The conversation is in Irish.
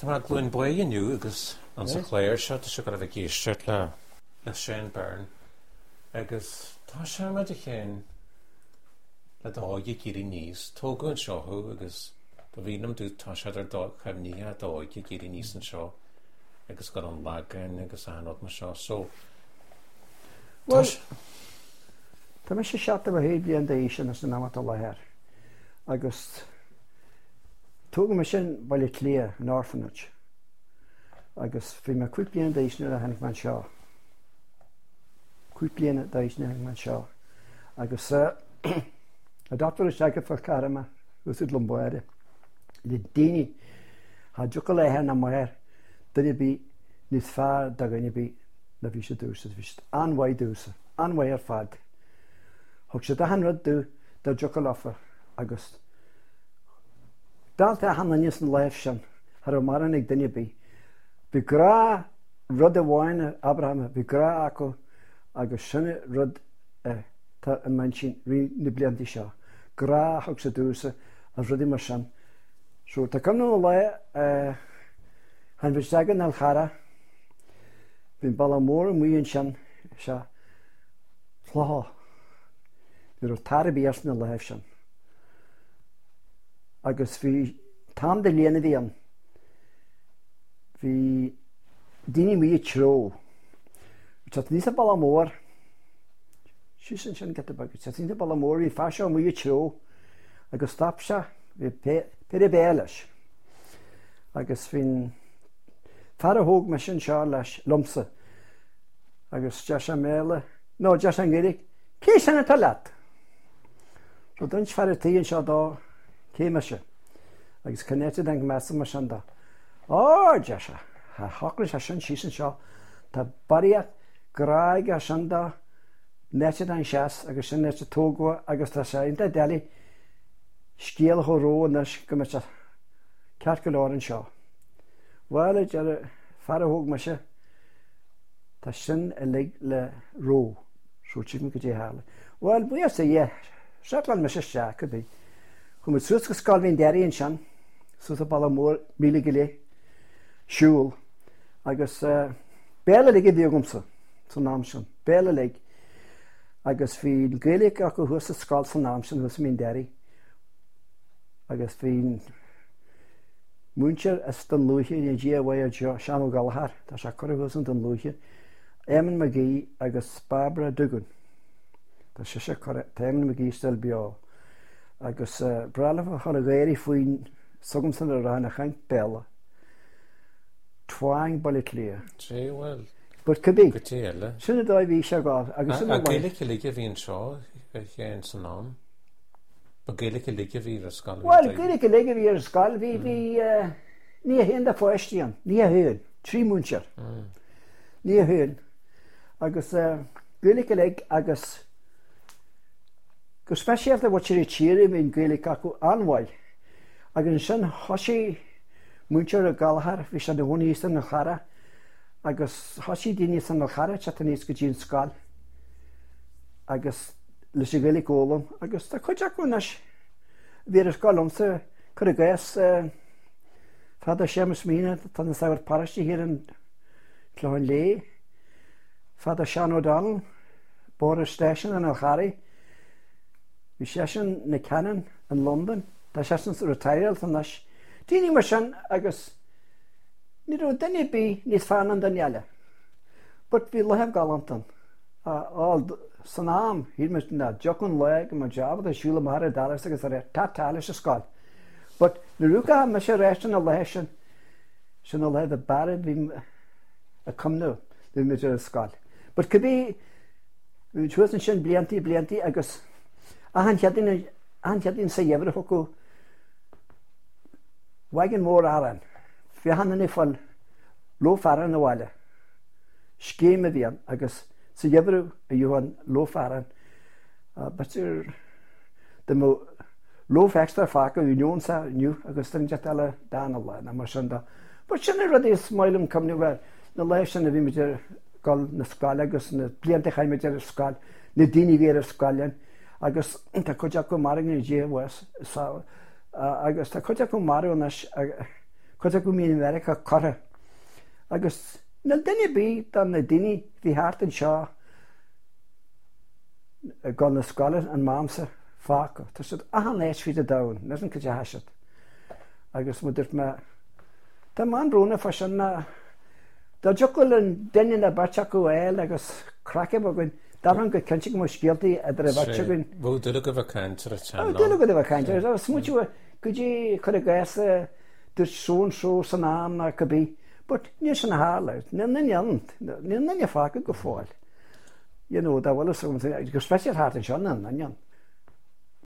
Tá glúin buinniu agus an sa chléir seo se go bh géisteart le Shane Byrne agus tá se me a chéin le dáige géirí níos tógann seothú agus do bhíanam dú tá se ar dá chemní a dáige géirí níos an seo agus go an legan agus anod me seo so Tá me sé seata a hé blian de sin as ná a lehéir agus tóga me sin bailile clia an orphanage agus bhí me cuiip blian éisna a hanig man seo. Cuiip bliana éisna hanig man seo. Agus a dátar is teagad fa carama úsúd lombóide. Le daine há dúcha léthe na mair duine bí níos fearr da gine bí na bhí sé dúsa bhí anhaid dúsa, anhaid ar fad. Thug sé da hanrad dú da dúcha láfa agus dáilta hanna níos an léh sin ar mar an ag duine bí. Bhí grá rud a bháine Abraham, bhí grá acu agus sinne rud tá an man sin rí na bliantí seo. Grá thug sa dúsa a rudí mar sin. So tá cumnú le han bhí teagan al chara bhín balla mór an muon sin se chlá. Bhí ru tar bí as na léh sin. Agus bhí tam de léana bhíon. Bhí daine mí tró. Tá níos a balla mór sí sin get bagad. Tá níos a balla mór hí fe seo mí tró agus stap se bhí pe béiles. Agus bhín fear a thóg me sin seo leis lumsa agus de se méle nó de an ggéirig cé sanna tá leat. So duint fear a taíonn seo dá céime se agus cannéte an measa mar sin dá. De se Tá thochlis a sin sísan seo tá bariad gráig a sin dá nete an seas agus sin nete tógua agus tá sé inta déala scéal go rónas go me ceart go láir an seo. Bhile de fear a thóg me se tá sin a le ró sútí go dtí hála. Bhil bu sé dhé selan me se go dtí. Chum suas go sáil hín deiríonn sin sus a balla mór míle go lé siúil agus béla le bhíogumsa san nám sin. Béla le agus bhí gréalaigh a go thuas a sáil san nám sin thus mín deirí. Agus bhín múntear as don luúthe in dí bhha seanú galthar tá se chuhs an don luúthe. Éman McGee agus Barbara Dugan. Tá sé téman McGee stel beá. Agus bralah chuna bhéirí faoin sugam san a rána chaint béla. Twaing bailile lia. Bhfuil Bud cabbí go téile. sinna dá bhí se gáil agus A gaalacha lige bhíon seo chéan san nám. Ba gaalacha lige bhí ar scal. Well, gaiile go léige bhí ar scail bhí ní a héon de foiistíon, ní a thuúin, trí múnsear. Ní a thuúin. Agus gaiile go léig agus go speisialta bhhat sé tíir ín gaiile acu anmhaid. Agus sin thosaí múntear a galthar bhí se do bhhaí san na chara agus thosaí daine san na chara te níos go dtíon scail agus leis sé gaiile ggólam agus tá chuideachúnas bhí ar scailmsa chu a gaias fad a sémas mína tá na saoir parastí hir an chláin lé fad a Sean O'Donnell bór station an Alchari bhí sé sin na Canon an London tá sé san retireal san nas daoine mar sin agus ní ró duine bí níos fearr an Daniela. But bhí letheh galantan san am hí me na jocan le go mar jobh a siúla mar a dalas agus a tátála a sáil. But na ruúcha me sé réistan a lei sin a le a bare bhí a cumnú bhí me a sáil. But cabbí tuasan sin bliantí agus a han cheadín sa dhéhar thucu wagan mór áran. Bhí hanan í fáil lófaran na bháile. Scéime bhíon agus sa dhéhar a dúhan lófaran. Batir de mó lóf extra fáca unión sa nniu agus tan jet eile dána le na mar sin da. But sinna rud is smailm cumniú bhar na leis sin a bhí meidir gáil na sáil agus na blianta chaimiid ar sáil na daoine bhí ar sáilean agus tá chuideach go mar in GWS agus tá chuideach go marúnas chud a go mí America chora. Agus na duine bí dan na duine bhí hart an seo gan na scoile an mámsa fáca. Tá siad ahan éis fi a dain, nes an cad heisiad. Agus mu dúirt me, tá man brúna fa sin na Tá jocail an duine na barteach go éil agus crackh goin daran go cinse go scialtaí a ar a bhaite goin. Bú dula go bh cantar a tean. Dula go bh cantar, smúte go dtí chud a gaiasa dúir só san am na cabbí, but níos san na hála, ní na fáca go fáil. Dá bhfuil go speisial háart an seo an.